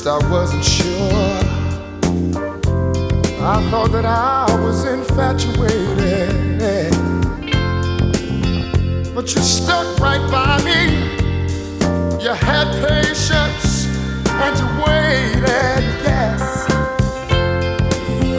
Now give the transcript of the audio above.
first I wasn't sure. I thought that I was infatuated, but you stuck right by me. You had patience and you waited, yeah.